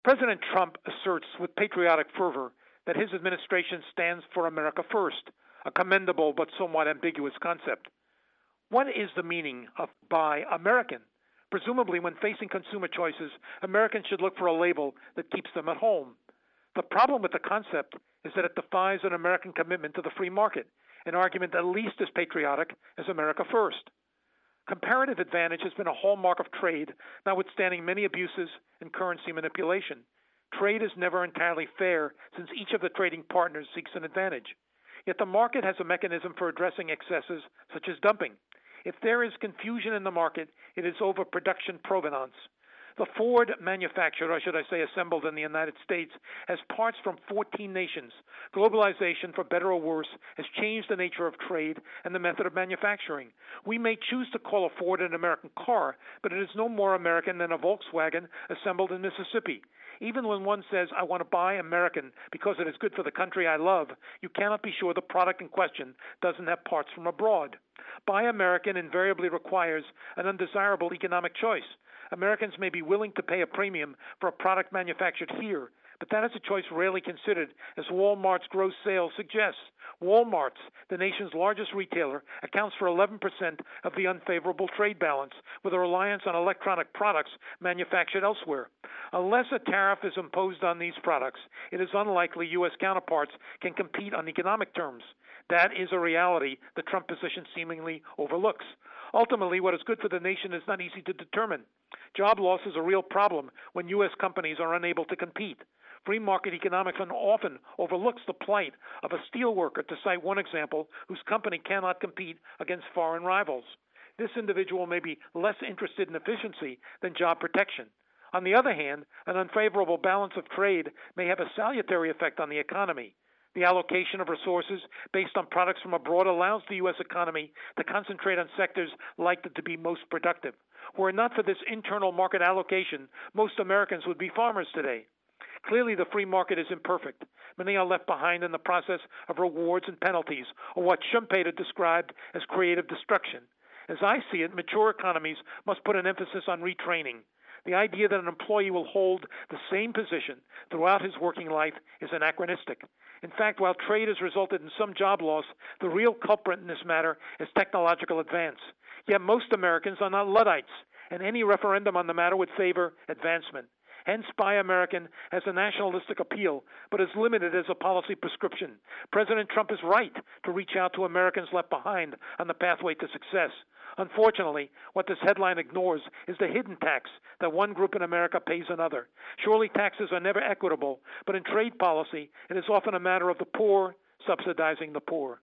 President Trump asserts with patriotic fervor that his administration stands for America first, a commendable but somewhat ambiguous concept. What is the meaning of Buy American? Presumably, when facing consumer choices, Americans should look for a label that keeps them at home. The problem with the concept is that it defies an American commitment to the free market, an argument at least as patriotic as America first. Comparative advantage has been a hallmark of trade, notwithstanding many abuses and currency manipulation. Trade is never entirely fair, since each of the trading partners seeks an advantage. Yet the market has a mechanism for addressing excesses, such as dumping. If there is confusion in the market, it is over production provenance. The Ford, manufactured, or should I say assembled in the United States, has parts from 14 nations. Globalization, for better or worse, has changed the nature of trade and the method of manufacturing. We may choose to call a Ford an American car, but it is no more American than a Volkswagen assembled in Mississippi. Even when one says, I want to buy American because it is good for the country I love, you cannot be sure the product in question doesn't have parts from abroad. Buy American invariably requires an undesirable economic choice. Americans may be willing to pay a premium for a product manufactured here, but that is a choice rarely considered, as Walmart's gross sales suggests. Walmart's, the nation's largest retailer, accounts for 11% of the unfavorable trade balance, with a reliance on electronic products manufactured elsewhere. Unless a tariff is imposed on these products, it is unlikely U.S. counterparts can compete on economic terms. That is a reality the Trump position seemingly overlooks. Ultimately, what is good for the nation is not easy to determine. Job loss is a real problem when U.S. companies are unable to compete. Free market economics often overlooks the plight of a steel worker, to cite one example, whose company cannot compete against foreign rivals. This individual may be less interested in efficiency than job protection. On the other hand, an unfavorable balance of trade may have a salutary effect on the economy. The allocation of resources based on products from abroad allows the U.S. economy to concentrate on sectors likely to be most productive. Were it not for this internal market allocation, most Americans would be farmers today. Clearly, the free market is imperfect. Many are left behind in the process of rewards and penalties, or what Schumpeter described as creative destruction. As I see it, mature economies must put an emphasis on retraining. The idea that an employee will hold the same position throughout his working life is anachronistic. In fact, while trade has resulted in some job loss, the real culprit in this matter is technological advance. Yet most Americans are not Luddites, and any referendum on the matter would favor advancement. Hence, Buy American has a nationalistic appeal, but is limited as a policy prescription. President Trump is right to reach out to Americans left behind on the pathway to success. Unfortunately, what this headline ignores is the hidden tax that one group in America pays another. Surely taxes are never equitable, but in trade policy, it is often a matter of the poor subsidizing the poor.